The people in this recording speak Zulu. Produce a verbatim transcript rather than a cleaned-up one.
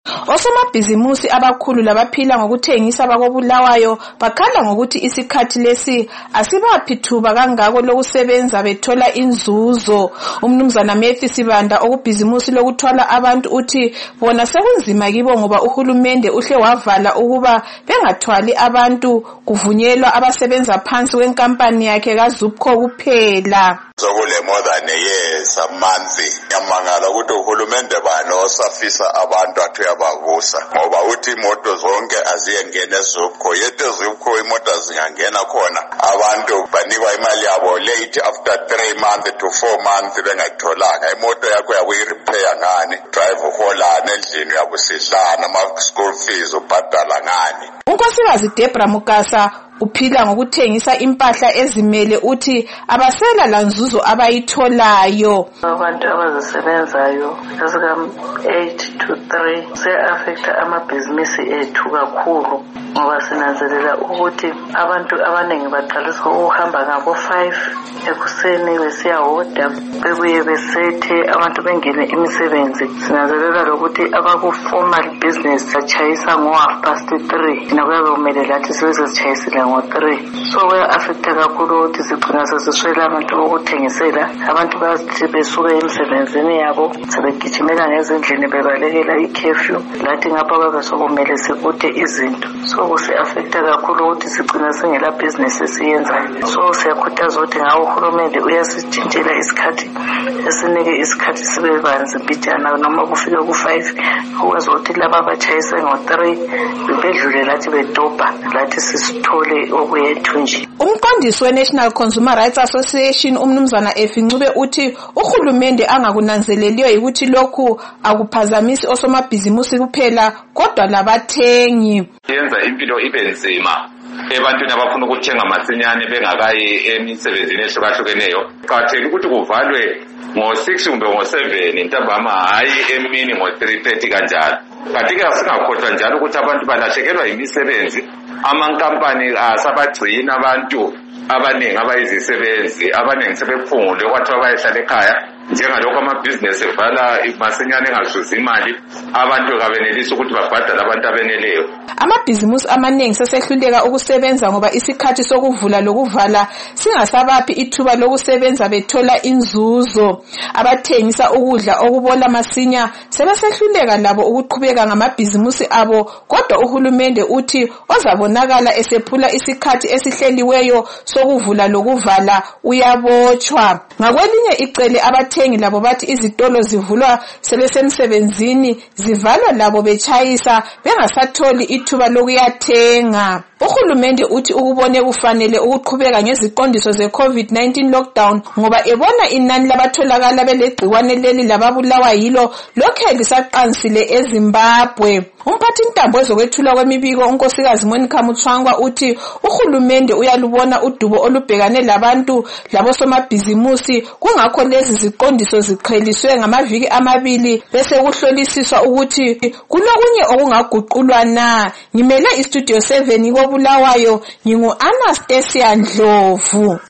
Osomabhizimusi abakhulu labaphila ngokuthengisa bakobulawayo bakhala ngokuthi isikhathi lesi asibaphi thuba kangako lokusebenza bethola inzuzo. Umnumzana Matthew Sibanda okubhizimusi lokuthwala abantu uthi bona sekunzima kibo ngoba uhulumende uhle wavala ukuba bengathwali abantu, kuvunyelwa abasebenza phansi wenkampani yakhe kaZupco kuphela. Sokule more than a year some months yamangala ukuthi uhulumende bani osafisa abantu athu yabavusa ngoba uthi imoto zonke aziyengena eZupco, yethu eZupco imoto zingangena khona abantu banikwa imali yabo late after three months to four months bengatholanga. Imoto yakho yakuyirepair ngani, drive uholana endlini yabusihlana, ama school fees ubhadala ngani. uNkosikazi Debra Mukasa uphila ngokuthengisa impahla ezimele uthi abasela lanzuzo abayitholayo. Abantu abazisebenzayo ezika eight to three se affect amabhizinisi ethu kakhulu ngoba sinanzelela ukuthi abantu abaningi baqalisa ukuhamba ngabo five ekuseni besiyahoda bebuye besethe abantu bengene imisebenzi. Sinanzelela ukuthi abaku formal business bachayisa ngo half past three nakuyabe kumele lathi sizechayisile ngo three. So we affect kakhulu ukuthi sigcina sesiswela abantu bokuthengisela. Abantu bathi besuka emsebenzini yabo sebegijimela ngezindlini bebalekela i-curfew lathi ngapha babe sokumele sikude izinto. So kusi affect kakhulu ukuthi sigcina singela business esiyenzayo. So siyakhuthaza ukuthi ngawo uhulumende uyasitshintshela isikhathi esinike isikhathi sibe banzi mbijana noma kufika ku five ukwazi ukuthi laba bachayise ngo three bedlule lathi bedobha lathi sisithole okwethu nje. Umqondisi we-National Consumer Rights Association umnumzana Efincube uthi uhulumende angakunanzeleliyo ukuthi lokhu akuphazamisi osomabhizimusi kuphela kodwa labathengi. Yenza impilo ibe nzima ebantwini abafuna ukuthenga masinyane bengakayi emisebenzini ehlukahlukeneyo. Kuqakathekile ukuthi kuvalwe ngo six kumbe ngo seven ntambama, hayi emini ngo three thirty kanjalo. Kanti-ke singakhohlwa njalo ukuthi abantu balahlekelwa yimisebenzi. Amankampani asabagcina abantu abaningi abayizisebenzi, abaningi sebephungule kwathiwa bayehlala ekhaya. Njengalokho amabhizinesi evala masinyane engazuza imali, abantu kabenelisi ukuthi babhadale abantu abeneleyo. Amabhizimusi amaningi sesehluleka ukusebenza ngoba isikhathi sokuvula lokuvala singasabaphi ithuba lokusebenza bethola inzuzo. Abathengisa ukudla okubola masinya sebesehluleka labo ukuqhubeka ngamabhizimusi abo, kodwa uhulumende uthi ozabonakala esephula isikhathi esihleliweyo sokuvula lokuvala uyabotshwa. Ngakwelinye icele abathengi labo bathi izitolo zivulwa sebesemsebenzini zivalwa labo bechayisa bengasatholi ithuba lokuyathenga. Uhulumende uthi ukubone kufanele ukuqhubeka ngeziqondiso ze-COVID nineteen lockdown ngoba ebona inani labatholakala belegciwane leli lababulawa yilo lokhe lisaqansile eZimbabwe. Umphathi intambo ezokwethula kwemibiko uNkosikazi Monica Mutswangwa uthi uhulumende uyalubona udubo olubhekane labantu labosomabhizimusi, kungakho lezi ziqondiso ziqheliswe ngamaviki amabili bese kuhlolisiswa ukuthi kulokunye okungaguqulwa na. Ngimele istudio seven kobulawayo, ngingu Anastasia Ndlovu.